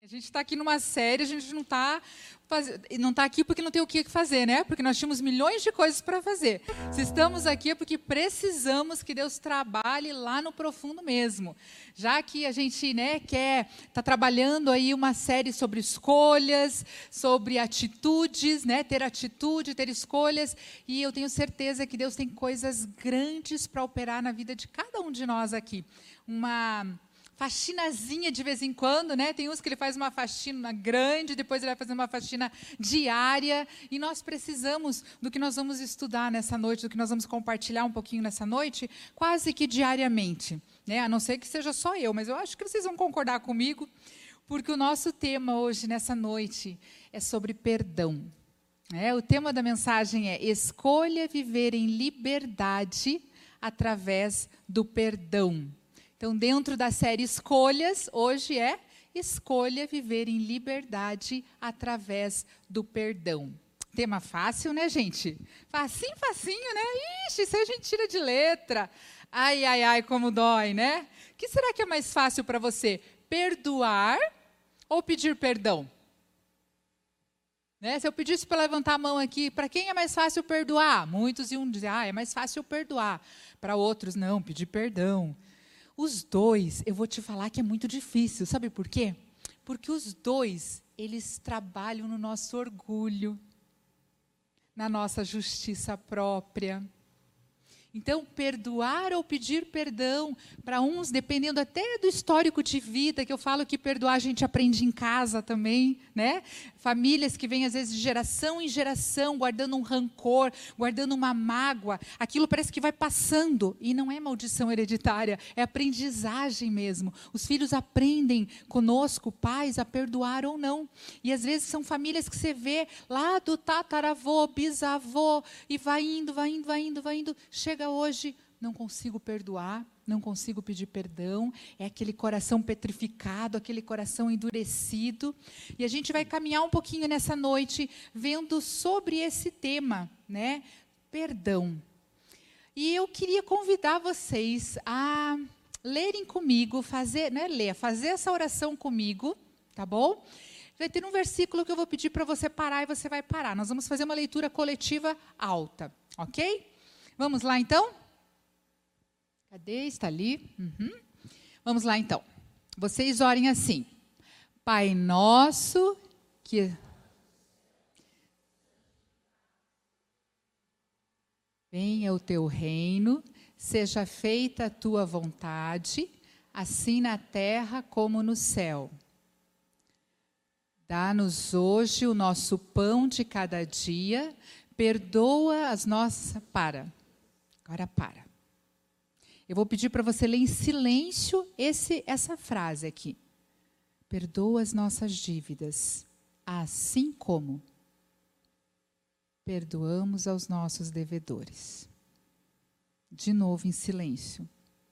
A gente está aqui numa série, a gente não está aqui porque não tem o que fazer, né? Porque nós tínhamos milhões de coisas para fazer. Se estamos aqui é porque precisamos que Deus trabalhe lá no profundo mesmo. Já que a gente, está trabalhando aí uma série sobre escolhas, sobre atitudes, ter atitude, ter escolhas, e eu tenho certeza que Deus tem coisas grandes para operar na vida de cada um de nós aqui. Uma faxinazinha de vez em quando, Tem uns que ele faz uma faxina grande, depois ele vai fazer uma faxina diária, e nós precisamos do que nós vamos estudar nessa noite, do que nós vamos compartilhar um pouquinho nessa noite, quase que diariamente, A não ser que seja só eu, mas eu acho que vocês vão concordar comigo, porque o nosso tema hoje, nessa noite, é sobre perdão. O tema da mensagem é: escolha viver em liberdade através do perdão. Então, dentro da série Escolhas, hoje é escolha viver em liberdade através do perdão. Tema fácil, gente? Facinho, Ixi, isso aí a gente tira de letra. Ai, ai, ai, como dói, O que será que é mais fácil para você? Perdoar ou pedir perdão? Se eu pedisse para levantar a mão aqui, para quem é mais fácil perdoar? Muitos iam dizer, é mais fácil perdoar. Para outros, não, pedir perdão. Os dois, eu vou te falar que é muito difícil. Sabe por quê? Porque os dois, eles trabalham no nosso orgulho, na nossa justiça própria. Então, perdoar ou pedir perdão, para uns, dependendo até do histórico de vida, que eu falo que perdoar a gente aprende em casa também, Famílias que vêm, às vezes, de geração em geração, guardando um rancor, guardando uma mágoa, aquilo parece que vai passando, e não é maldição hereditária, é aprendizagem mesmo. Os filhos aprendem conosco, pais, a perdoar ou não. E, às vezes, são famílias que você vê lá do tataravô, bisavô, e vai indo, chega hoje, não consigo perdoar, não consigo pedir perdão, é aquele coração petrificado, aquele coração endurecido. E a gente vai caminhar um pouquinho nessa noite, vendo sobre esse tema, Perdão. E eu queria convidar vocês a lerem comigo, fazer essa oração comigo, tá bom? Vai ter um versículo que eu vou pedir para você parar e você vai parar. Nós vamos fazer uma leitura coletiva alta, ok? Vamos lá, então? Cadê? Está ali. Vamos lá, então. Vocês orem assim. Pai nosso, que... venha o teu reino, seja feita a tua vontade, assim na terra como no céu. Dá-nos hoje o nosso pão de cada dia, perdoa as nossas... Agora para. Eu vou pedir para você ler em silêncio essa frase aqui. Perdoa as nossas dívidas, assim como perdoamos aos nossos devedores. De novo em silêncio.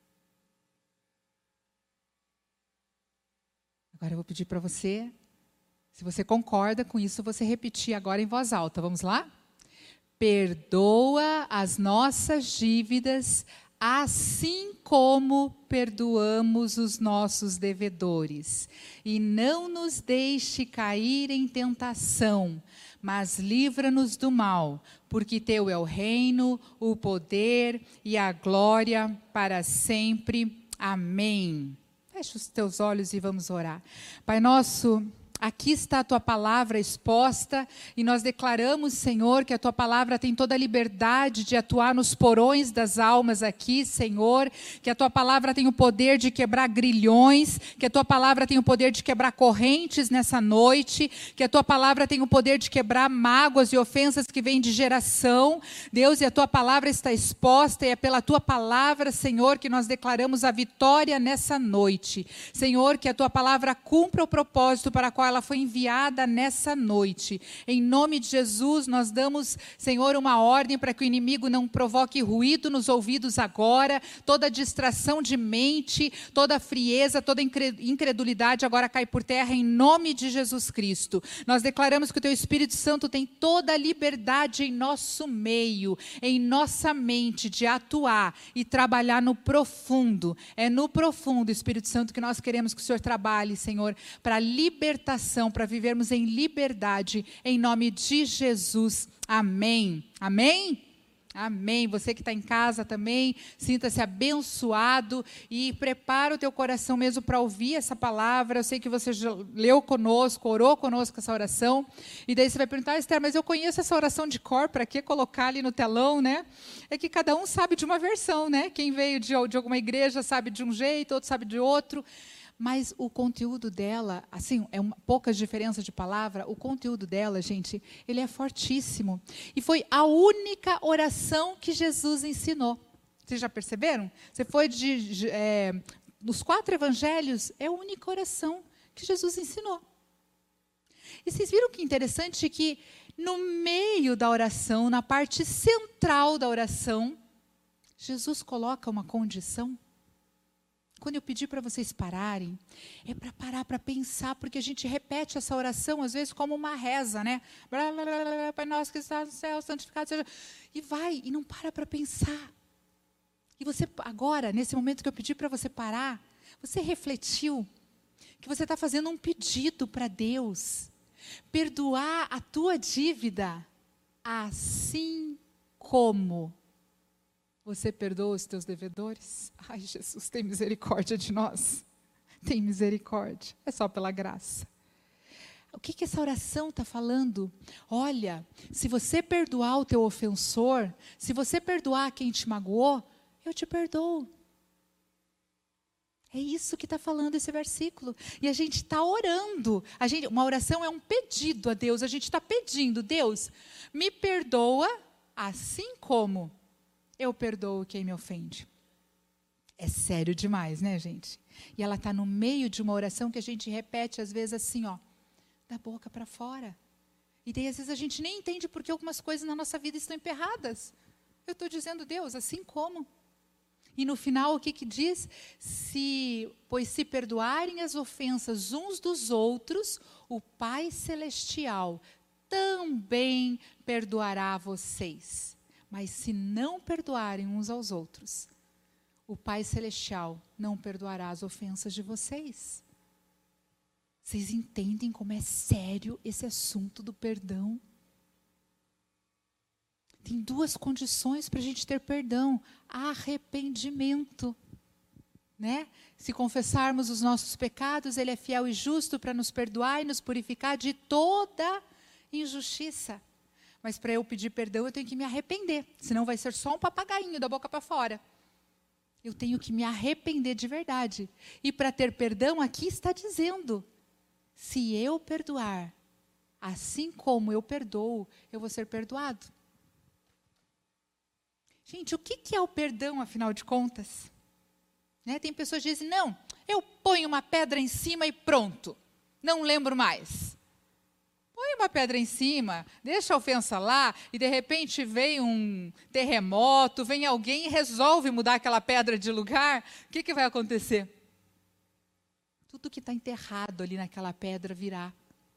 Agora eu vou pedir para você, se você concorda com isso, você repetir agora em voz alta. Vamos lá? Perdoa as nossas dívidas, assim como perdoamos os nossos devedores. E não nos deixe cair em tentação, mas livra-nos do mal, porque teu é o reino, o poder e a glória para sempre. Amém. Fecha os teus olhos e vamos orar. Pai nosso, aqui está a tua palavra exposta e nós declaramos, Senhor, que a tua palavra tem toda a liberdade de atuar nos porões das almas aqui, Senhor, que a tua palavra tem o poder de quebrar grilhões, que a tua palavra tem o poder de quebrar correntes nessa noite, que a tua palavra tem o poder de quebrar mágoas e ofensas que vêm de geração, Deus, e a tua palavra está exposta e é pela tua palavra, Senhor, que nós declaramos a vitória nessa noite. Senhor, que a tua palavra cumpra o propósito para a qual ela foi enviada nessa noite. Em nome de Jesus, nós damos, Senhor, uma ordem para que o inimigo não provoque ruído nos ouvidos agora, toda distração de mente, toda frieza, toda incredulidade agora cai por terra em nome de Jesus Cristo. Nós declaramos que o Teu Espírito Santo tem toda a liberdade em nosso meio, em nossa mente, de atuar e trabalhar no profundo. É no profundo, Espírito Santo, que nós queremos que o Senhor trabalhe, Senhor, para libertação, para vivermos em liberdade, em nome de Jesus. Amém. Amém? Amém. Você que está em casa também, sinta-se abençoado e prepara o teu coração mesmo para ouvir essa palavra. Eu sei que você já leu conosco, orou conosco essa oração. E daí você vai perguntar, Esther, mas eu conheço essa oração de cor, para que colocar ali no telão, né? É que cada um sabe de uma versão, né? Quem veio de alguma igreja sabe de um jeito, outro sabe de outro. Mas o conteúdo dela, assim, poucas diferenças de palavra, o conteúdo dela, gente, ele é fortíssimo. E foi a única oração que Jesus ensinou. Vocês já perceberam? Você foi dos 4 evangelhos, é a única oração que Jesus ensinou. E vocês viram que interessante que no meio da oração, na parte central da oração, Jesus coloca uma condição. Quando eu pedir para vocês pararem, é para parar para pensar, porque a gente repete essa oração, às vezes, como uma reza, né? Pai nosso que está no céu, santificado seja... E vai, e não para pensar. E você, agora, nesse momento que eu pedi para você parar, você refletiu que você está fazendo um pedido para Deus. Perdoar a tua dívida, assim como... Você perdoa os teus devedores? Ai, Jesus, tem misericórdia de nós. Tem misericórdia. É só pela graça. O que essa oração está falando? Olha, se você perdoar o teu ofensor, se você perdoar quem te magoou, eu te perdoo. É isso que está falando esse versículo. E a gente está orando. Uma oração é um pedido a Deus. A gente está pedindo, Deus, me perdoa assim como... eu perdoo quem me ofende. É sério demais, né, gente? E ela está no meio de uma oração que a gente repete, às vezes, assim, ó, da boca para fora. E daí, às vezes, a gente nem entende porque algumas coisas na nossa vida estão emperradas. Eu estou dizendo, Deus, assim como. E no final, o que diz? Pois se perdoarem as ofensas uns dos outros, o Pai Celestial também perdoará vocês. Mas se não perdoarem uns aos outros, o Pai Celestial não perdoará as ofensas de vocês. Vocês entendem como é sério esse assunto do perdão? Tem 2 condições para a gente ter perdão. Arrependimento. Né? Se confessarmos os nossos pecados, Ele é fiel e justo para nos perdoar e nos purificar de toda injustiça. Mas para eu pedir perdão, eu tenho que me arrepender. Senão vai ser só um papagainho da boca para fora. Eu tenho que me arrepender de verdade. E para ter perdão, aqui está dizendo, se eu perdoar, assim como eu perdoo, eu vou ser perdoado. Gente, o que é o perdão, afinal de contas? Né? Tem pessoas que dizem, não, eu ponho uma pedra em cima e pronto. Não lembro mais. Põe uma pedra em cima, deixa a ofensa lá, e de repente vem um terremoto, vem alguém e resolve mudar aquela pedra de lugar, o que vai acontecer? Tudo que está enterrado ali naquela pedra virá.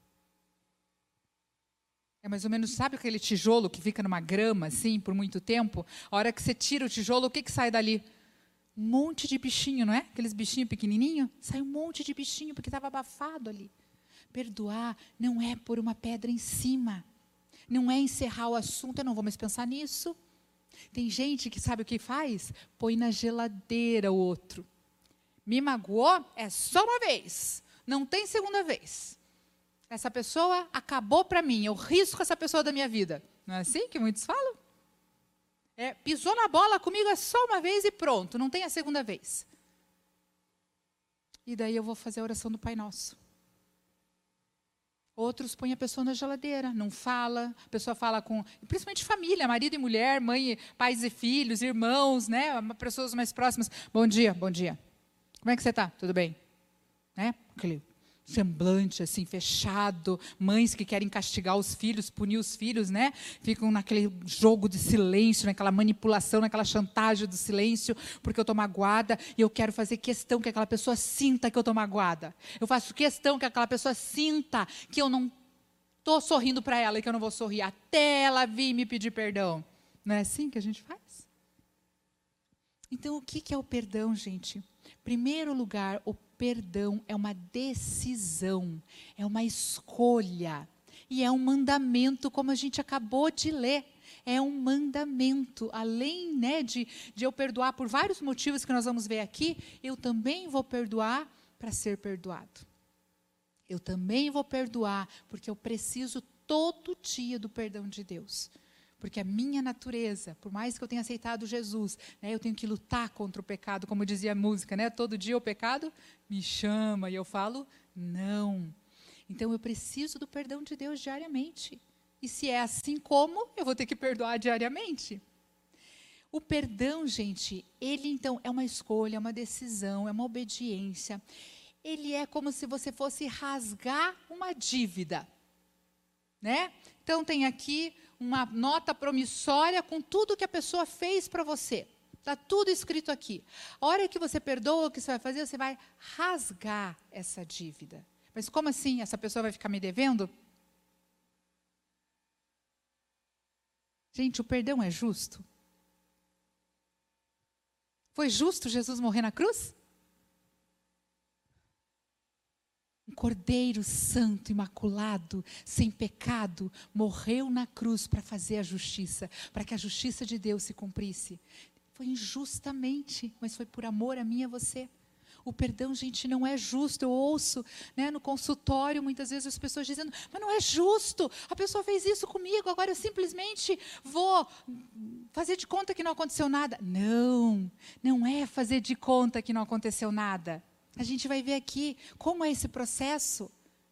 É mais ou menos, sabe aquele tijolo que fica numa grama, assim, por muito tempo? A hora que você tira o tijolo, o que sai dali? Um monte de bichinho, não é? Aqueles bichinhos pequenininhos, sai um monte de bichinho, porque estava abafado ali. Perdoar não é pôr uma pedra em cima. Não é encerrar o assunto, eu não vou mais pensar nisso. Tem gente que sabe o que faz? Põe na geladeira o outro. Me magoou? É só uma vez. Não tem segunda vez. Essa pessoa acabou para mim. Eu risco essa pessoa da minha vida. Não é assim que muitos falam? Pisou na bola comigo é só uma vez e pronto. Não tem a segunda vez. E daí eu vou fazer a oração do Pai Nosso. Outros põem a pessoa na geladeira, não fala, a pessoa fala com, principalmente família, marido e mulher, mãe, pais e filhos, irmãos, né, pessoas mais próximas. Bom dia, bom dia. Como é que você está? Tudo bem? Né? semblante assim fechado, mães que querem castigar os filhos, punir os filhos, né? Ficam naquele jogo de silêncio, naquela manipulação, naquela chantagem do silêncio, porque eu estou magoada e eu quero fazer questão que aquela pessoa sinta que eu estou magoada. Eu faço questão que aquela pessoa sinta que eu não estou sorrindo para ela e que eu não vou sorrir até ela vir me pedir perdão. Não é assim que a gente faz? Então, o que é o perdão, gente? Em primeiro lugar, o perdão é uma decisão, é uma escolha e é um mandamento, como a gente acabou de ler. É um mandamento, além, né, de eu perdoar por vários motivos que nós vamos ver aqui, eu também vou perdoar para ser perdoado. Eu também vou perdoar porque eu preciso todo dia do perdão de Deus. Porque a minha natureza, por mais que eu tenha aceitado Jesus, né, eu tenho que lutar contra o pecado, como dizia a música, né? Todo dia o pecado me chama e eu falo, não. Então eu preciso do perdão de Deus diariamente. E se é assim como, eu vou ter que perdoar diariamente. O perdão, gente, ele então é uma escolha, é uma decisão, é uma obediência. Ele é como se você fosse rasgar uma dívida, né? Então tem aqui uma nota promissória com tudo que a pessoa fez para você. Está tudo escrito aqui. A hora que você perdoa, o que você vai fazer? Você vai rasgar essa dívida. Mas como assim? Essa pessoa vai ficar me devendo? Gente, o perdão é justo? Foi justo Jesus morrer na cruz? Um cordeiro santo, imaculado, sem pecado, morreu na cruz para fazer a justiça, para que a justiça de Deus se cumprisse. Foi injustamente, mas foi por amor a mim e a você. O perdão, gente, não é justo. Eu ouço, né, no consultório, muitas vezes as pessoas dizendo, mas não é justo, a pessoa fez isso comigo, agora eu simplesmente vou fazer de conta que não aconteceu nada. Não, não é fazer de conta que não aconteceu nada. A gente vai ver aqui como é esse processo.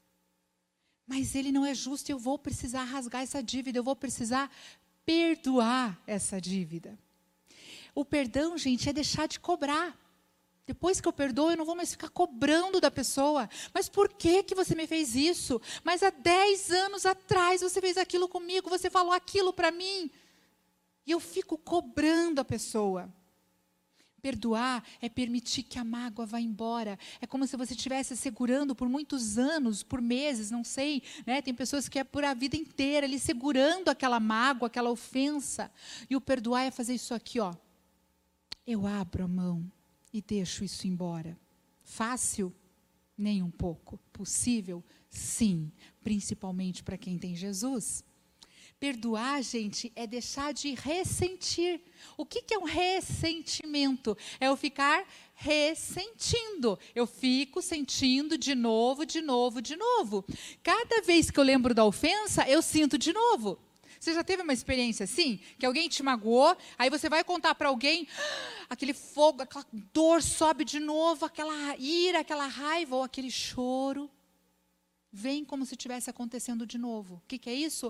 Mas ele não é justo e eu vou precisar rasgar essa dívida, eu vou precisar perdoar essa dívida. O perdão, gente, é deixar de cobrar. Depois que eu perdoo, eu não vou mais ficar cobrando da pessoa. Mas por que você me fez isso? Mas há 10 anos atrás você fez aquilo comigo, você falou aquilo para mim. E eu fico cobrando a pessoa. Perdoar é permitir que a mágoa vá embora. É como se você estivesse segurando por muitos anos, por meses, não sei. Né? Tem pessoas que é por a vida inteira, ali segurando aquela mágoa, aquela ofensa. E o perdoar é fazer isso aqui, ó. Eu abro a mão e deixo isso embora. Fácil? Nem um pouco. Possível? Sim. Principalmente para quem tem Jesus. Perdoar, gente, é deixar de ressentir. O que é um ressentimento? É eu ficar ressentindo. Eu fico sentindo de novo, de novo, de novo. Cada vez que eu lembro da ofensa, eu sinto de novo. Você já teve uma experiência assim? Que alguém te magoou, aí você vai contar para alguém, aquele fogo, aquela dor sobe de novo, aquela ira, aquela raiva ou aquele choro. Vem como se estivesse acontecendo de novo. O que é isso?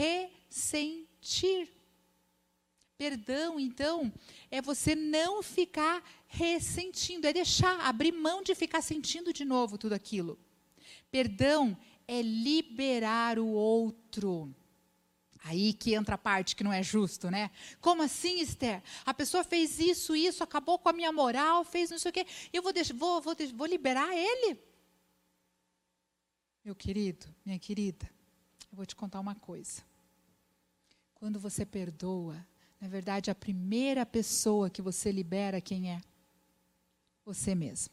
Ressentir. Perdão, então, é você não ficar ressentindo, é deixar, abrir mão de ficar sentindo de novo tudo aquilo. Perdão é liberar o outro. Aí que entra a parte que não é justo, né? Como assim, Esther? A pessoa fez isso, acabou com a minha moral, fez não sei o quê, e eu vou liberar ele? Meu querido, minha querida, eu vou te contar uma coisa. Quando você perdoa, na verdade, a primeira pessoa que você libera, quem é? Você mesmo.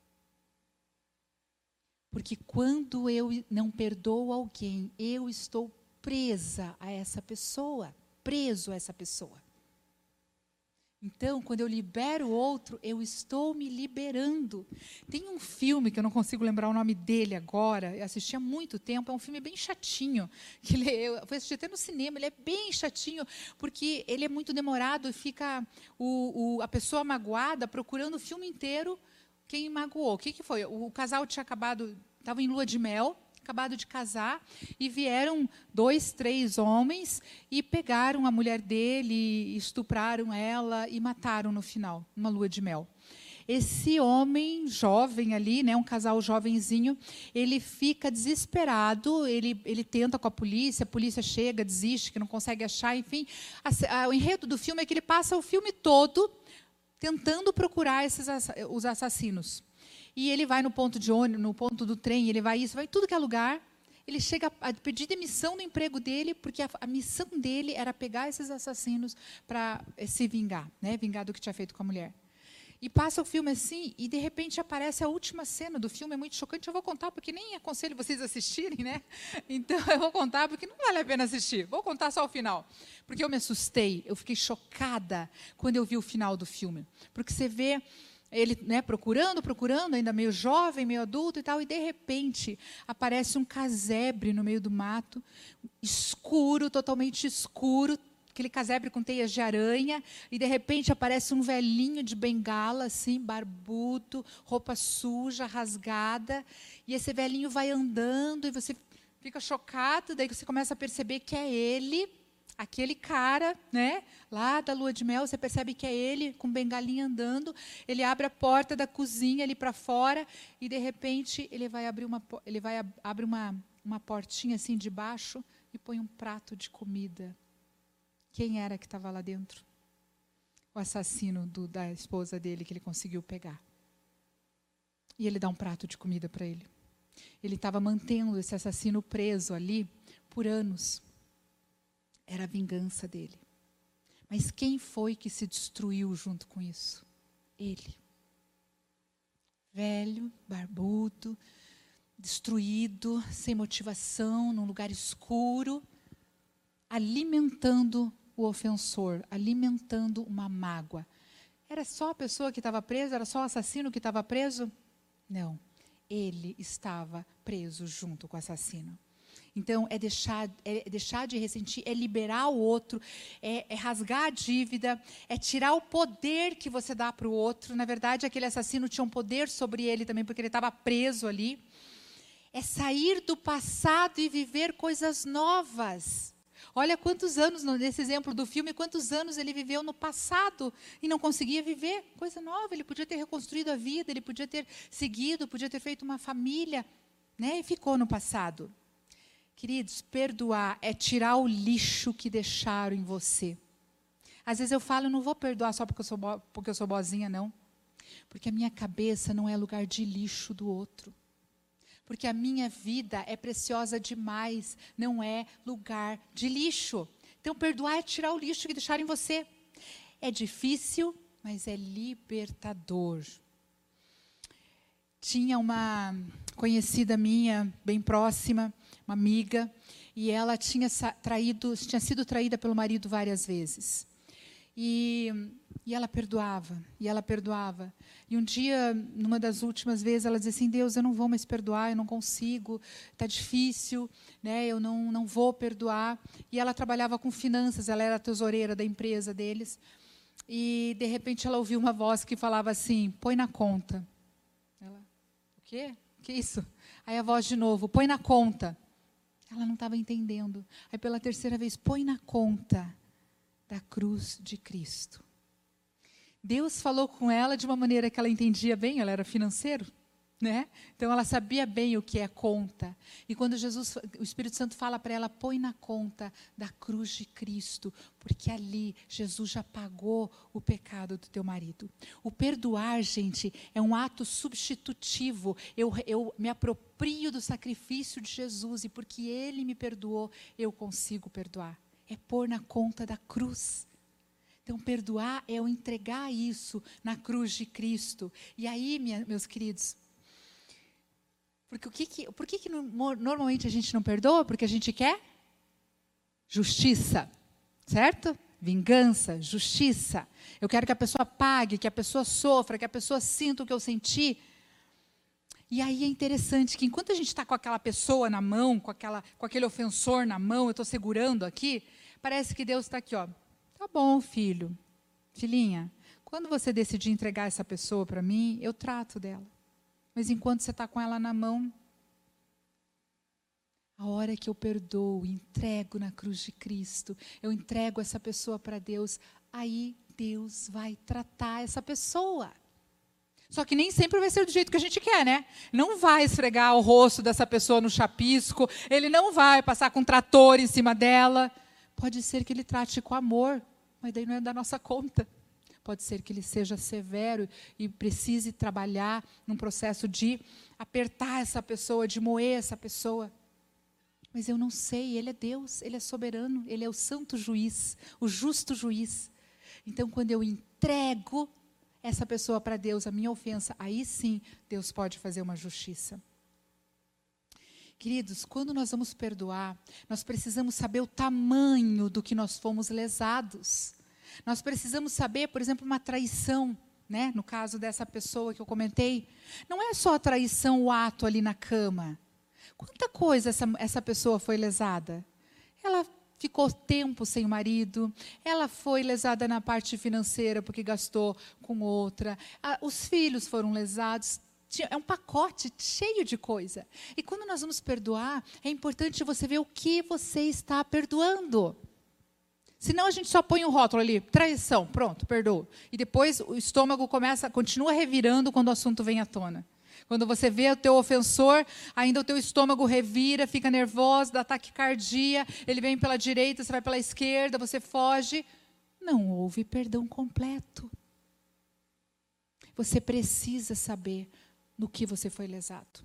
Porque quando eu não perdoo alguém, eu estou presa a essa pessoa, preso a essa pessoa. Então, quando eu libero o outro, eu estou me liberando. Tem um filme, que eu não consigo lembrar o nome dele agora, eu assisti há muito tempo, é um filme bem chatinho, que eu fui assistir até no cinema, ele é bem chatinho, porque ele é muito demorado e fica a pessoa magoada procurando o filme inteiro quem magoou. O que foi? O casal tinha acabado, estava em lua de mel, acabado de casar, e vieram 2, 3 homens e pegaram a mulher dele, estupraram ela e mataram no final, numa lua de mel. esse homem jovem ali, né, um casal jovenzinho, ele fica desesperado, ele tenta com a polícia chega, desiste, que não consegue achar, enfim. O enredo do filme é que ele passa o filme todo tentando procurar os assassinos. E ele vai no ponto de ônibus, no ponto do trem, ele vai em tudo que é lugar. Ele chega a pedir demissão do emprego dele, porque a missão dele era pegar esses assassinos para se vingar, né? Vingar do que tinha feito com a mulher. E passa o filme assim, e de repente aparece a última cena do filme, é muito chocante. Eu vou contar, porque nem aconselho vocês a assistirem, né? Então eu vou contar, porque não vale a pena assistir. Vou contar só o final. Porque eu me assustei, eu fiquei chocada quando eu vi o final do filme. Porque você vê ele, né, procurando, ainda meio jovem, meio adulto e tal, e de repente aparece um casebre no meio do mato, escuro, totalmente escuro, aquele casebre com teias de aranha, e de repente aparece um velhinho de bengala, assim, barbudo, roupa suja, rasgada, e esse velhinho vai andando, e você fica chocado, daí você começa a perceber que é ele, aquele cara, né, lá da lua de mel, você percebe que é ele, com bengalinha andando, ele abre a porta da cozinha ali para fora, e de repente ele vai abrir uma portinha assim de baixo, e põe um prato de comida. Quem era que estava lá dentro? O assassino da esposa dele, que ele conseguiu pegar. E ele dá um prato de comida para ele. Ele estava mantendo esse assassino preso ali por anos. Era a vingança dele. Mas quem foi que se destruiu junto com isso? Ele. Velho, barbudo, destruído, sem motivação, num lugar escuro, alimentando o ofensor, alimentando uma mágoa. Era só a pessoa que estava presa? Era só o assassino que estava preso? Não. Ele estava preso junto com o assassino. Então, é deixar de ressentir, é liberar o outro, é rasgar a dívida, é tirar o poder que você dá para o outro. Na verdade, aquele assassino tinha um poder sobre ele também, porque ele estava preso ali. É sair do passado e viver coisas novas. Olha quantos anos, nesse exemplo do filme, quantos anos ele viveu no passado e não conseguia viver coisa nova. Ele podia ter reconstruído a vida, ele podia ter seguido, podia ter feito uma família, né? E ficou no passado. Queridos, perdoar é tirar o lixo que deixaram em você. Às vezes eu falo, eu não vou perdoar só porque eu sou boazinha, não. Porque a minha cabeça não é lugar de lixo do outro. Porque a minha vida é preciosa demais, não é lugar de lixo. Então, perdoar é tirar o lixo que deixaram em você. É difícil, mas é libertador. Tinha uma conhecida minha, bem próxima, uma amiga, e ela tinha sido traída pelo marido várias vezes. E ela perdoava, e ela perdoava. E um dia, numa das últimas vezes, ela dizia assim, Deus, eu não vou mais perdoar, eu não consigo, está difícil, né, eu não vou perdoar. E ela trabalhava com finanças, ela era a tesoureira da empresa deles. E, de repente, ela ouviu uma voz que falava assim, põe na conta. Ela, o quê? O que é isso? Aí a voz de novo, põe na conta. Ela não estava entendendo. Aí, pela terceira vez, põe na conta da cruz de Cristo. Deus falou com ela de uma maneira que ela entendia bem, ela era financeiro, né? Então ela sabia bem o que é conta. E quando o Espírito Santo fala para ela, põe na conta da cruz de Cristo, porque ali Jesus já pagou o pecado do teu marido. O perdoar, gente, é um ato substitutivo. Eu me aproprio do sacrifício de Jesus e porque Ele me perdoou, eu consigo perdoar. É pôr na conta da cruz. Então, perdoar é eu entregar isso na cruz de Cristo. E aí, meus queridos, porque por que normalmente a gente não perdoa? Porque a gente quer justiça, certo? Vingança, justiça. Eu quero que a pessoa pague, que a pessoa sofra, que a pessoa sinta o que eu senti. E aí é interessante que enquanto a gente está com aquela pessoa na mão, com aquele ofensor na mão, eu estou segurando aqui, parece que Deus está aqui, ó. Tá bom, filho, filhinha, quando você decidir entregar essa pessoa para mim, eu trato dela. Mas enquanto você está com ela na mão, a hora que eu perdoo, entrego na cruz de Cristo, eu entrego essa pessoa para Deus, aí Deus vai tratar essa pessoa. Só que nem sempre vai ser do jeito que a gente quer, né? Não vai esfregar o rosto dessa pessoa no chapisco, ele não vai passar com um trator em cima dela. Pode ser que ele trate com amor, mas daí não é da nossa conta. Pode ser que ele seja severo e precise trabalhar num processo de apertar essa pessoa, de moer essa pessoa. Mas eu não sei, ele é Deus, ele é soberano, ele é o santo juiz, o justo juiz. Então, quando eu entrego essa pessoa para Deus, a minha ofensa, aí sim Deus pode fazer uma justiça. Queridos, quando nós vamos perdoar, nós precisamos saber o tamanho do que nós fomos lesados. Nós precisamos saber, por exemplo, uma traição, né? No caso dessa pessoa que eu comentei, não é só a traição, o ato ali na cama. Quanta coisa essa pessoa foi lesada? Ela ficou tempo sem o marido, ela foi lesada na parte financeira porque gastou com outra, os filhos foram lesados, é um pacote cheio de coisa. E quando nós vamos perdoar, é importante você ver o que você está perdoando. Senão a gente só põe um rótulo ali, traição, pronto, perdoa. E depois o estômago continua revirando quando o assunto vem à tona. Quando você vê o teu ofensor, ainda o teu estômago revira, fica nervoso, dá taquicardia, ele vem pela direita, você vai pela esquerda, você foge. Não houve perdão completo. Você precisa saber no que você foi lesado.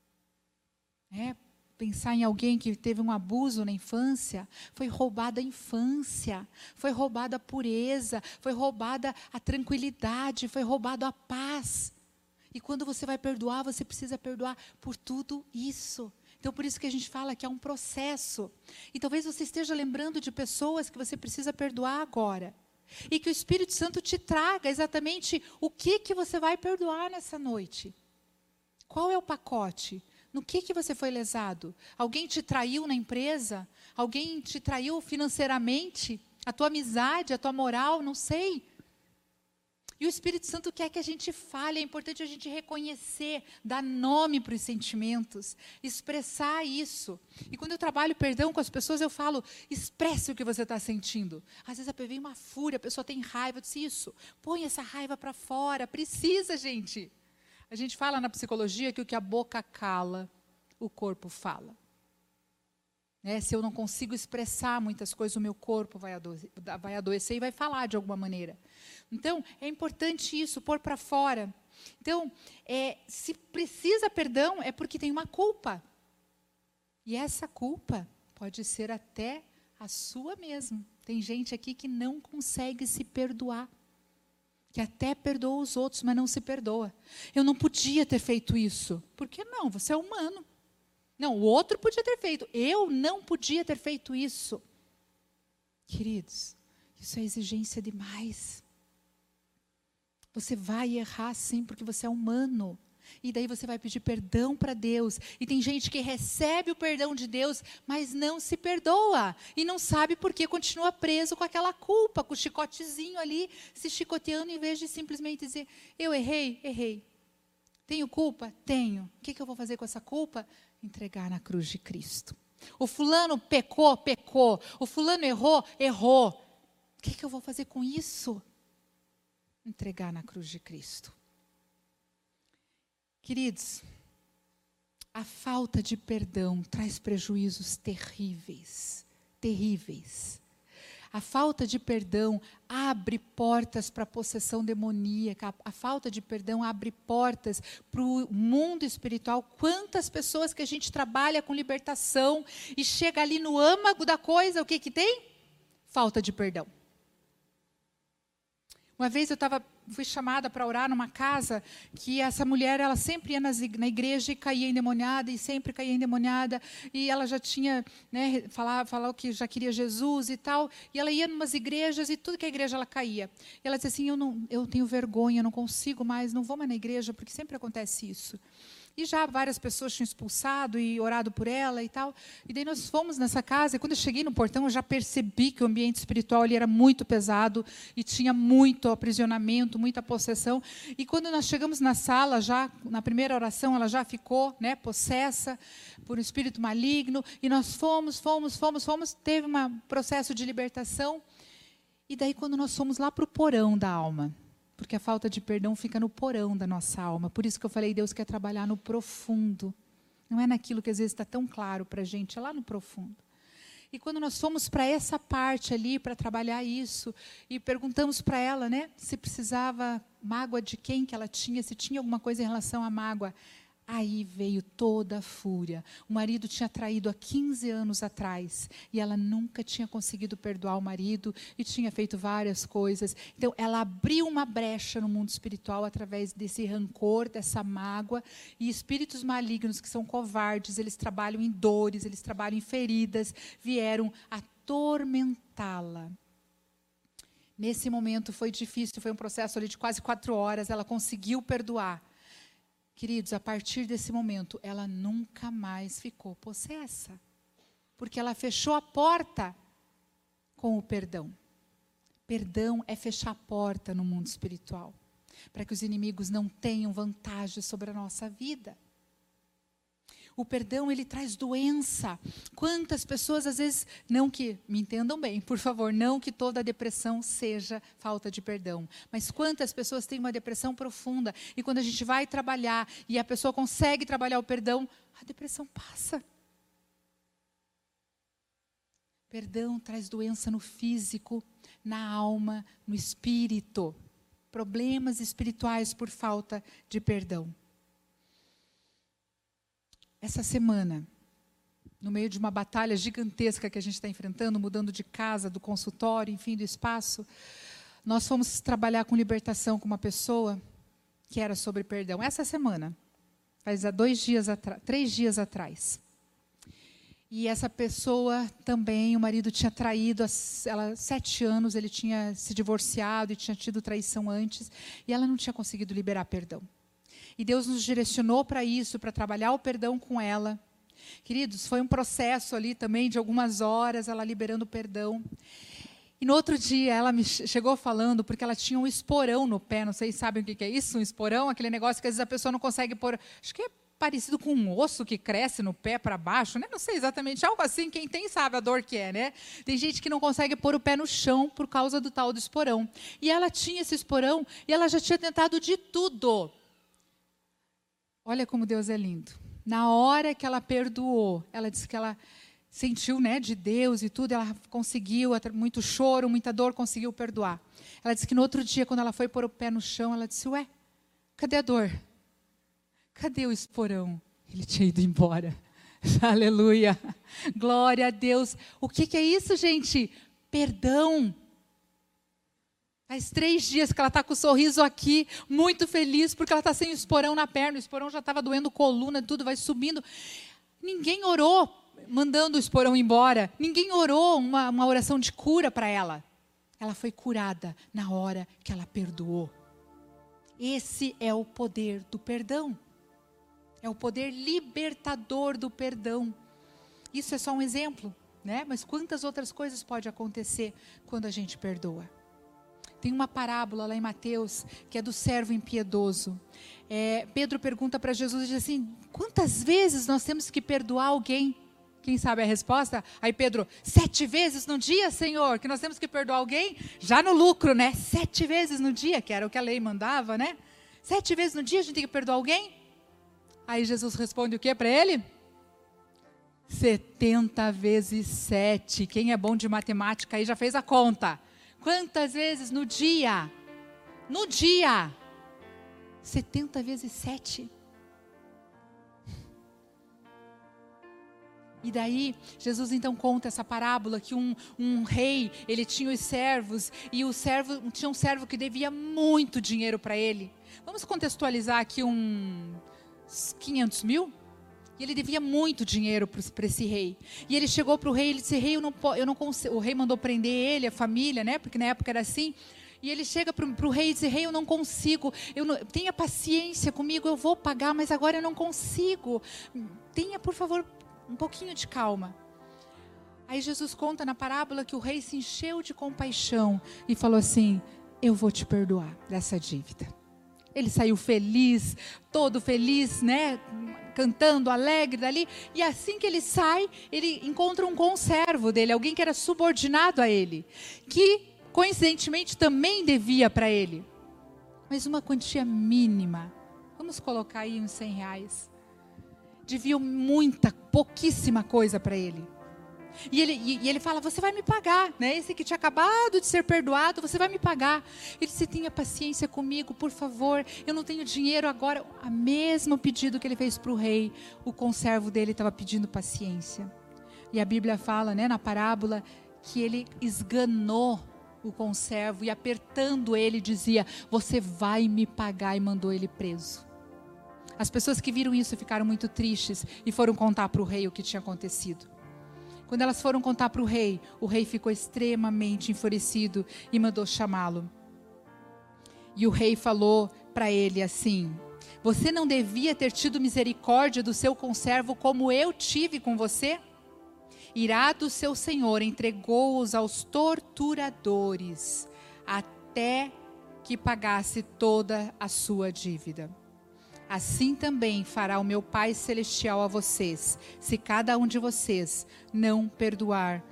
Pensar em alguém que teve um abuso na infância, foi roubada a infância, foi roubada a pureza, foi roubada a tranquilidade, foi roubada a paz. E quando você vai perdoar, você precisa perdoar por tudo isso. Então, por isso que a gente fala que é um processo. E talvez você esteja lembrando de pessoas que você precisa perdoar agora. E que o Espírito Santo te traga exatamente o que você vai perdoar nessa noite. Qual é o pacote? No que você foi lesado? Alguém te traiu na empresa? Alguém te traiu financeiramente? A tua amizade, a tua moral? Não sei. E o Espírito Santo quer que a gente fale, é importante a gente reconhecer, dar nome para os sentimentos, expressar isso. E quando eu trabalho perdão com as pessoas, eu falo, expresse o que você está sentindo. Às vezes vem uma fúria, a pessoa tem raiva, eu disse isso, põe essa raiva para fora, precisa, gente. A gente fala na psicologia que o que a boca cala, o corpo fala. Se eu não consigo expressar muitas coisas, o meu corpo vai adoecer e vai falar de alguma maneira. Então, é importante isso, pôr para fora. Então, se precisa perdão, é porque tem uma culpa. E essa culpa pode ser até a sua mesmo. Tem gente aqui que não consegue se perdoar. Que até perdoa os outros, mas não se perdoa. Eu não podia ter feito isso. Por que não? Você é humano. Não, o outro podia ter feito. Eu não podia ter feito isso. Queridos, isso é exigência demais. Você vai errar sim, porque você é humano. E daí você vai pedir perdão para Deus. E tem gente que recebe o perdão de Deus, mas não se perdoa. E não sabe por que continua preso com aquela culpa, com o chicotezinho ali, se chicoteando, em vez de simplesmente dizer, eu errei. Tenho culpa? Tenho. O que eu vou fazer com essa culpa? Entregar na cruz de Cristo. O fulano pecou. O fulano errou. O que eu vou fazer com isso? Entregar na cruz de Cristo. Queridos, a falta de perdão traz prejuízos terríveis. A falta de perdão abre portas para a possessão demoníaca. A falta de perdão abre portas para o mundo espiritual. Quantas pessoas que a gente trabalha com libertação e chega ali no âmago da coisa, o que tem? Falta de perdão. Uma vez fui chamada para orar numa casa que essa mulher, ela sempre ia na igreja e caía endemoniada, e sempre caía endemoniada, e ela já tinha, falou que já queria Jesus e tal, e ela ia em umas igrejas e tudo que a igreja ela caía. E ela dizia assim, eu tenho vergonha, não consigo mais, não vou mais na igreja, porque sempre acontece isso. E já várias pessoas tinham expulsado e orado por ela e tal. E daí nós fomos nessa casa, e quando eu cheguei no portão, eu já percebi que o ambiente espiritual ali era muito pesado, e tinha muito aprisionamento, muita possessão. E quando nós chegamos na sala, já na primeira oração, ela já ficou possessa por um espírito maligno, e nós fomos, teve um processo de libertação. E daí quando nós fomos lá para o porão da alma, Porque a falta de perdão fica no porão da nossa alma. Por isso que eu falei, Deus quer trabalhar no profundo. Não é naquilo que às vezes está tão claro para a gente, é lá no profundo. E quando nós fomos para essa parte ali, para trabalhar isso, e perguntamos para ela, né, se precisava mágoa de quem que ela tinha, se tinha alguma coisa em relação à mágoa. Aí veio toda a fúria. O marido tinha traído há 15 anos atrás. E ela nunca tinha conseguido perdoar o marido. E tinha feito várias coisas. Então, ela abriu uma brecha no mundo espiritual através desse rancor, dessa mágoa. E espíritos malignos, que são covardes, eles trabalham em dores, eles trabalham em feridas, vieram atormentá-la. Nesse momento foi difícil, foi um processo ali de quase 4 horas. Ela conseguiu perdoar. Queridos, a partir desse momento, ela nunca mais ficou possessa. Porque ela fechou a porta com o perdão. Perdão é fechar a porta no mundo espiritual. Para que os inimigos não tenham vantagem sobre a nossa vida. O perdão, ele traz doença. Quantas pessoas, às vezes, não que, me entendam bem, por favor, não que toda depressão seja falta de perdão. Mas quantas pessoas têm uma depressão profunda e quando a gente vai trabalhar e a pessoa consegue trabalhar o perdão, a depressão passa. Perdão traz doença no físico, na alma, no espírito. Problemas espirituais por falta de perdão. Essa semana, no meio de uma batalha gigantesca que a gente está enfrentando, mudando de casa, do consultório, enfim, do espaço, nós fomos trabalhar com libertação com uma pessoa que era sobre perdão. Essa semana, faz há 3 dias atrás. E essa pessoa também, o marido tinha traído, ela 7 anos, ele tinha se divorciado e tinha tido traição antes, e ela não tinha conseguido liberar perdão. E Deus nos direcionou para isso, para trabalhar o perdão com ela. Queridos, foi um processo ali também de algumas horas, ela liberando o perdão. E no outro dia, ela me chegou falando, porque ela tinha um esporão no pé, não sei se sabem o que é isso, um esporão, aquele negócio que às vezes a pessoa não consegue pôr, acho que é parecido com um osso que cresce no pé para baixo, né? Não sei exatamente, algo assim, quem tem sabe a dor que é, né? Tem gente que não consegue pôr o pé no chão por causa do tal do esporão. E ela tinha esse esporão e ela já tinha tentado de tudo. Olha como Deus é lindo. Na hora que ela perdoou, ela disse que ela sentiu, né, de Deus e tudo, ela conseguiu, muito choro, muita dor, conseguiu perdoar. Ela disse que no outro dia, quando ela foi pôr o pé no chão, ela disse, ué, cadê a dor? Cadê o esporão? Ele tinha ido embora. Aleluia. Glória a Deus. O que é isso, gente? Perdão. Faz 3 dias que ela está com o sorriso aqui, muito feliz, porque ela está sem o esporão na perna. O esporão já estava doendo coluna, tudo vai subindo. Ninguém orou, mandando o esporão embora. Ninguém orou uma oração de cura para ela. Ela foi curada na hora que ela perdoou. Esse é o poder do perdão. É o poder libertador do perdão. Isso é só um exemplo, né? Mas quantas outras coisas podem acontecer quando a gente perdoa? Tem uma parábola lá em Mateus, que é do servo impiedoso. Pedro pergunta para Jesus, diz assim, quantas vezes nós temos que perdoar alguém? Quem sabe a resposta? Aí Pedro, 7 vezes no dia, Senhor, que nós temos que perdoar alguém? Já no lucro, né? 7 vezes no dia, que era o que a lei mandava, né? 7 vezes no dia a gente tem que perdoar alguém? Aí Jesus responde o que para ele? 70 vezes 7. Quem é bom de matemática aí já fez a conta. Quantas vezes no dia? No dia. 70 vezes 7. E daí, Jesus então conta essa parábola que um rei, ele tinha os servos, e tinha um servo que devia muito dinheiro para ele. Vamos contextualizar aqui uns 500 mil? E ele devia muito dinheiro para esse rei. E ele chegou para o rei, ele disse, rei, eu não consigo. O rei mandou prender ele, a família, né? Porque na época era assim. E ele chega para o rei e diz, rei, eu não consigo. Tenha paciência comigo, eu vou pagar, mas agora eu não consigo. Tenha, por favor, um pouquinho de calma. Aí Jesus conta na parábola que o rei se encheu de compaixão e falou assim, eu vou te perdoar dessa dívida. Ele saiu feliz, todo feliz, né? Cantando, alegre dali. E assim que ele sai, ele encontra um conservo dele, alguém que era subordinado a ele, que coincidentemente também devia para ele. mas uma quantia mínima. Vamos colocar aí uns R$100. Deviam pouquíssima coisa para ele. E ele fala, você vai me pagar, né? Esse que tinha acabado de ser perdoado, você vai me pagar. Ele disse, tenha paciência comigo, por favor, eu não tenho dinheiro agora. O mesmo pedido que ele fez para o rei, o conservo dele estava pedindo paciência. E a Bíblia fala, né, na parábola, que ele esganou o conservo e apertando ele dizia, você vai me pagar, e mandou ele preso. As pessoas que viram isso ficaram muito tristes e foram contar para o rei o que tinha acontecido. Quando elas foram contar para o rei ficou extremamente enfurecido e mandou chamá-lo. E o rei falou para ele assim, você não devia ter tido misericórdia do seu conservo como eu tive com você? Irado seu senhor entregou-os aos torturadores até que pagasse toda a sua dívida. Assim também fará o meu Pai Celestial a vocês, se cada um de vocês não perdoar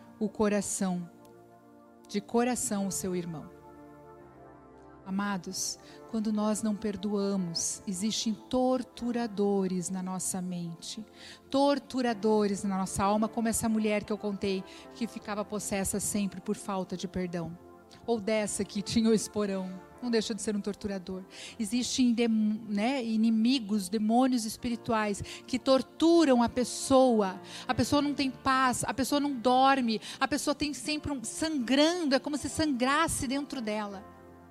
de coração o seu irmão. Amados, quando nós não perdoamos, existem torturadores na nossa mente, torturadores na nossa alma, como essa mulher que eu contei, que ficava possessa sempre por falta de perdão. Ou dessa que tinha o esporão, não deixa de ser um torturador. Existem inimigos, demônios espirituais que torturam a pessoa não tem paz, a pessoa não dorme, a pessoa tem sempre sangrando, é como se sangrasse dentro dela.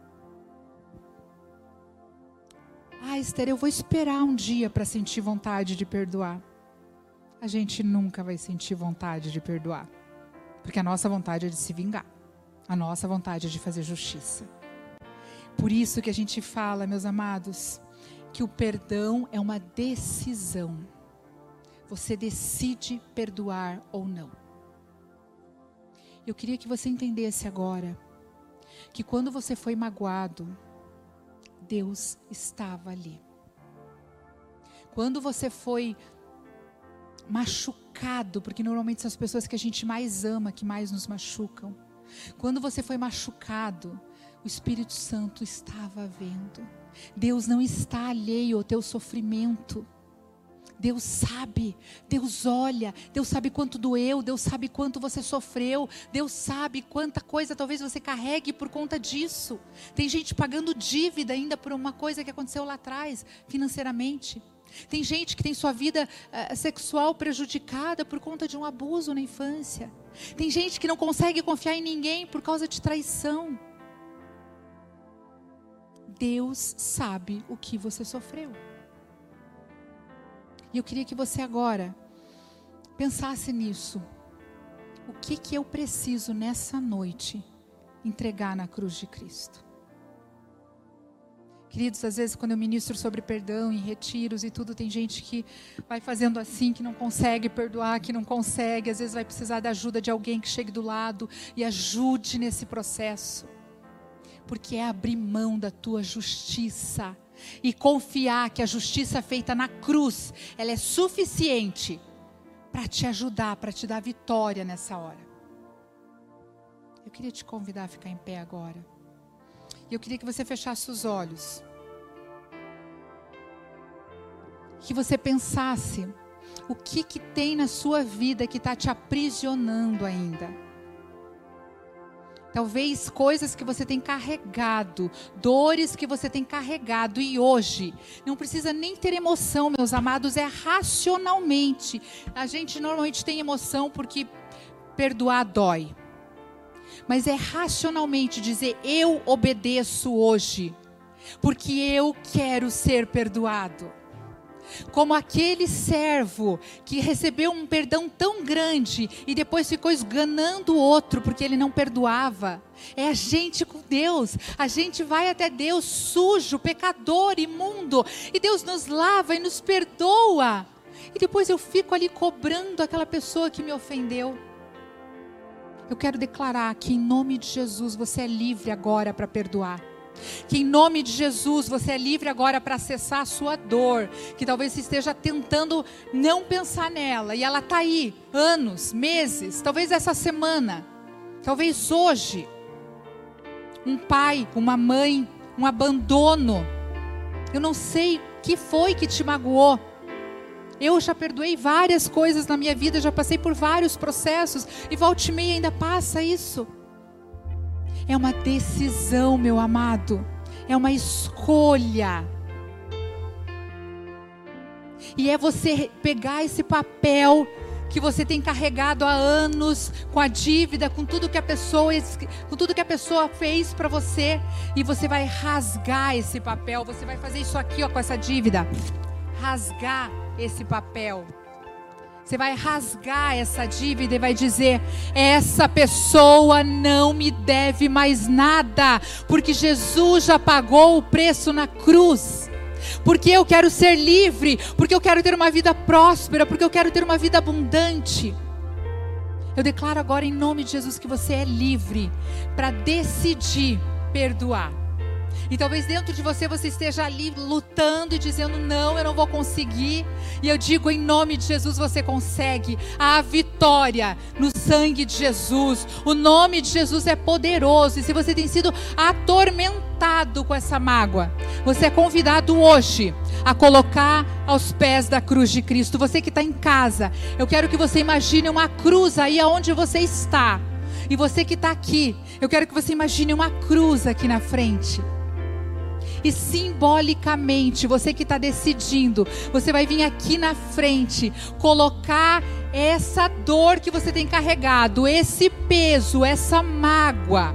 Esther, eu vou esperar um dia para sentir vontade de perdoar. A gente nunca vai sentir vontade de perdoar, porque a nossa vontade é de se vingar. A nossa vontade é de fazer justiça. Por isso que a gente fala, meus amados, que o perdão é uma decisão. Você decide perdoar ou não. Eu queria que você entendesse agora, que quando você foi magoado, Deus estava ali. Quando você foi machucado, porque normalmente são as pessoas que a gente mais ama, que mais nos machucam. Quando você foi machucado, o Espírito Santo estava vendo. Deus não está alheio ao teu sofrimento. Deus sabe, Deus olha, Deus sabe quanto doeu, Deus sabe quanto você sofreu, Deus sabe quanta coisa talvez você carregue por conta disso. Tem gente pagando dívida ainda por uma coisa que aconteceu lá atrás, financeiramente. Tem gente que tem sua vida sexual prejudicada por conta de um abuso na infância. Tem gente que não consegue confiar em ninguém por causa de traição. Deus sabe o que você sofreu. E eu queria que você agora pensasse nisso. O que eu preciso nessa noite entregar na cruz de Cristo? Queridos, às vezes quando eu ministro sobre perdão em retiros e tudo, tem gente que vai fazendo assim, que não consegue perdoar, que não consegue. Às vezes vai precisar da ajuda de alguém que chegue do lado e ajude nesse processo. Porque é abrir mão da tua justiça e confiar que a justiça feita na cruz, ela é suficiente para te ajudar, para te dar vitória nessa hora. Eu queria te convidar a ficar em pé agora. E eu queria que você fechasse os olhos. Que você pensasse o que tem na sua vida que está te aprisionando ainda. Talvez coisas que você tem carregado, dores que você tem carregado, e hoje, não precisa nem ter emoção, meus amados, é racionalmente. A gente normalmente tem emoção porque perdoar dói. Mas é racionalmente dizer, eu obedeço hoje, porque eu quero ser perdoado. Como aquele servo que recebeu um perdão tão grande e depois ficou esganando o outro porque ele não perdoava. É a gente com Deus. A gente vai até Deus sujo, pecador, imundo, e Deus nos lava e nos perdoa. E depois eu fico ali cobrando aquela pessoa que me ofendeu. Eu quero declarar que em nome de Jesus você é livre agora para perdoar. Que em nome de Jesus você é livre agora para acessar a sua dor, que talvez você esteja tentando não pensar nela, e ela está aí, anos, meses, talvez essa semana, talvez hoje. Um pai, uma mãe, um abandono. Eu não sei o que foi que te magoou. Eu já perdoei várias coisas na minha vida, já passei por vários processos, e volta e meia ainda passa isso. É uma decisão, meu amado, é uma escolha. E é você pegar esse papel que você tem carregado há anos, com a dívida, com tudo que a pessoa fez para você, e você vai rasgar esse papel. Você vai fazer isso aqui, ó, com essa dívida, rasgar esse papel. Você vai rasgar essa dívida e vai dizer: essa pessoa não me deve mais nada, porque Jesus já pagou o preço na cruz. Porque eu quero ser livre, porque eu quero ter uma vida próspera, porque eu quero ter uma vida abundante. Eu declaro agora em nome de Jesus que você é livre para decidir perdoar. E talvez dentro de você esteja ali lutando e dizendo: não, eu não vou conseguir. E eu digo em nome de Jesus, você consegue. Há vitória no sangue de Jesus. O nome de Jesus é poderoso. E se você tem sido atormentado com essa mágoa, você é convidado hoje a colocar aos pés da cruz de Cristo. Você que está em casa, eu quero que você imagine uma cruz aí aonde você está. E você que está aqui, eu quero que você imagine uma cruz aqui na frente. E simbolicamente, você que está decidindo, você vai vir aqui na frente, colocar essa dor que você tem carregado, esse peso, essa mágoa.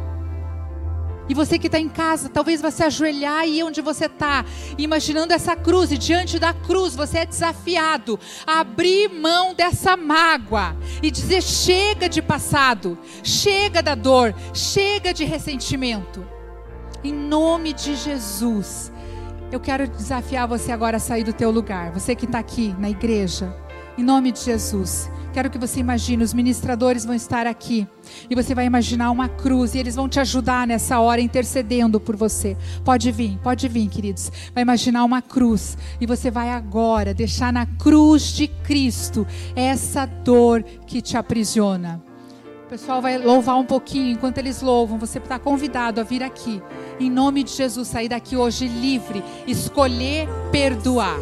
E você que está em casa, talvez vai se ajoelhar aí onde você está, imaginando essa cruz, e diante da cruz você é desafiado a abrir mão dessa mágoa e dizer: chega de passado, chega da dor, chega de ressentimento. Em nome de Jesus, eu quero desafiar você agora a sair do teu lugar. Você que está aqui na igreja, em nome de Jesus, quero que você imagine, os ministradores vão estar aqui, e você vai imaginar uma cruz, e eles vão te ajudar nessa hora, intercedendo por você. Pode vir, queridos. Vai imaginar uma cruz, e você vai agora deixar na cruz de Cristo essa dor que te aprisiona. O pessoal vai louvar um pouquinho. Enquanto eles louvam, você está convidado a vir aqui, em nome de Jesus, sair daqui hoje livre, escolher perdoar.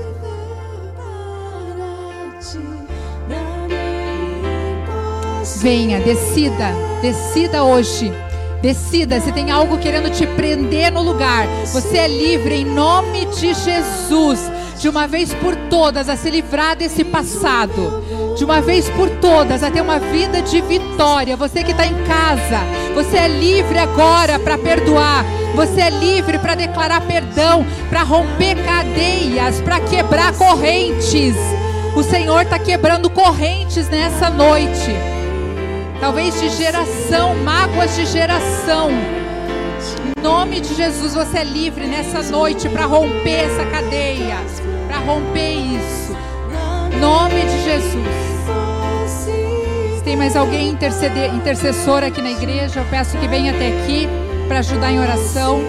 Venha, decida hoje. Decida, se tem algo querendo te prender no lugar, você é livre em nome de Jesus, de uma vez por todas, a se livrar desse passado, de uma vez por todas, a ter uma vida de vitória. Você que está em casa, você é livre agora para perdoar, você é livre para declarar perdão, para romper cadeias, para quebrar correntes. O Senhor está quebrando correntes nessa noite. Talvez de geração, mágoas de geração. Em nome de Jesus, você é livre nessa noite para romper essa cadeia, para romper isso. Em nome de Jesus. Se tem mais alguém intercessor aqui na igreja, eu peço que venha até aqui para ajudar em oração.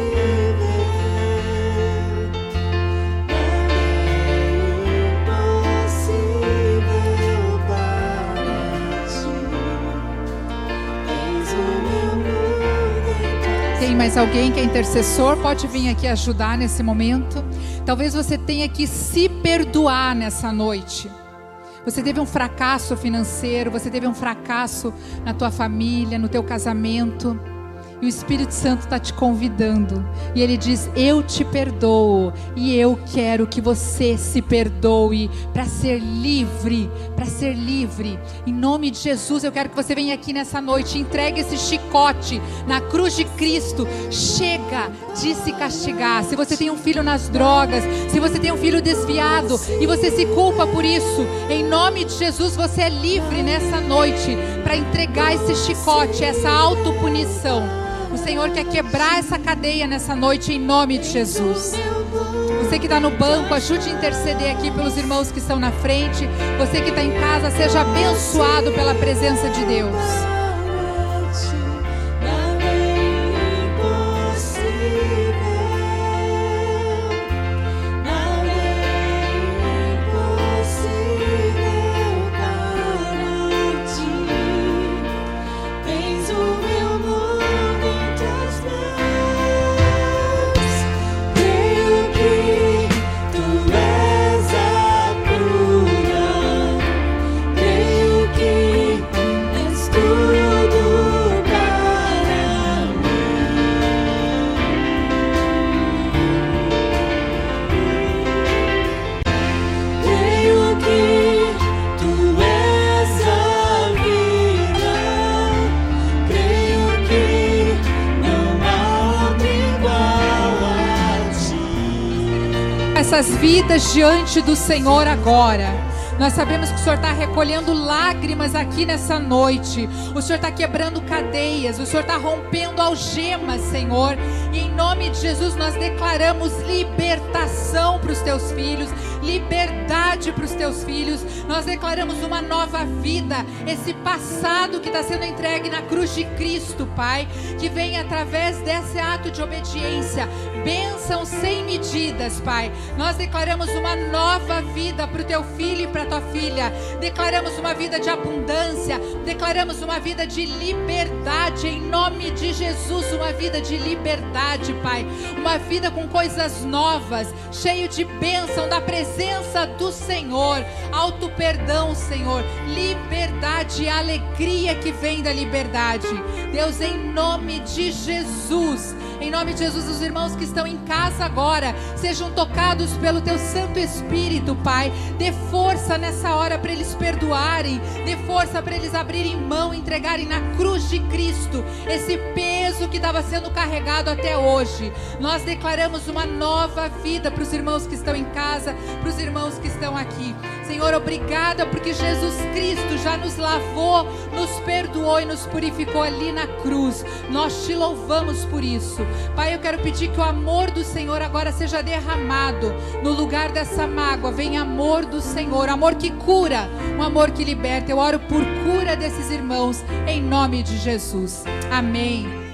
Tem mais alguém que é intercessor? Pode vir aqui ajudar nesse momento. Talvez você tenha que se perdoar nessa noite. Você teve um fracasso financeiro, você teve um fracasso na tua família, no teu casamento. E o Espírito Santo está te convidando. E Ele diz: eu te perdoo. E eu quero que você se perdoe para ser livre. Para ser livre. Em nome de Jesus, eu quero que você venha aqui nessa noite. Entregue esse chicote na cruz de Cristo. Chega de se castigar. Se você tem um filho nas drogas, se você tem um filho desviado e você se culpa por isso, em nome de Jesus, você é livre nessa noite para entregar esse chicote, essa autopunição. O Senhor quer quebrar essa cadeia nessa noite, em nome de Jesus. Você que está no banco, ajude a interceder aqui pelos irmãos que estão na frente. Você que está em casa, seja abençoado pela presença de Deus. essas vidas diante do Senhor agora. Nós sabemos que o Senhor está recolhendo lágrimas aqui nessa noite. O Senhor está quebrando cadeias. O Senhor está rompendo algemas, Senhor. E em nome de Jesus nós declaramos libertação para os teus filhos, liberdade para os teus filhos. Nós declaramos uma nova vida. Esse passado que está sendo entregue na cruz de Cristo, Pai, que vem através desse ato de obediência. Bênção sem medidas, Pai. Nós declaramos uma nova vida para o teu filho e para tua filha. Declaramos uma vida de abundância. Declaramos uma vida de liberdade em nome de Jesus. Uma vida de liberdade, Pai. Uma vida com coisas novas, cheio de bênção da presença do Senhor. Alto perdão, Senhor. Liberdade e alegria que vem da liberdade. Deus, em nome de Jesus. Em nome de Jesus, os irmãos que estão em casa agora sejam tocados pelo teu Santo Espírito, Pai. Dê força nessa hora para eles perdoarem. Dê força para eles abrirem mão, entregarem na cruz de Cristo esse peso que estava sendo carregado até hoje. Nós declaramos uma nova vida para os irmãos que estão em casa, para os irmãos que estão aqui. Senhor, obrigada porque Jesus Cristo já nos lavou, nos perdoou e nos purificou ali na cruz. Nós te louvamos por isso. Pai, eu quero pedir que o amor do Senhor agora seja derramado no lugar dessa mágoa. Vem amor do Senhor, amor que cura, um amor que liberta. Eu oro por cura desses irmãos em nome de Jesus. Amém.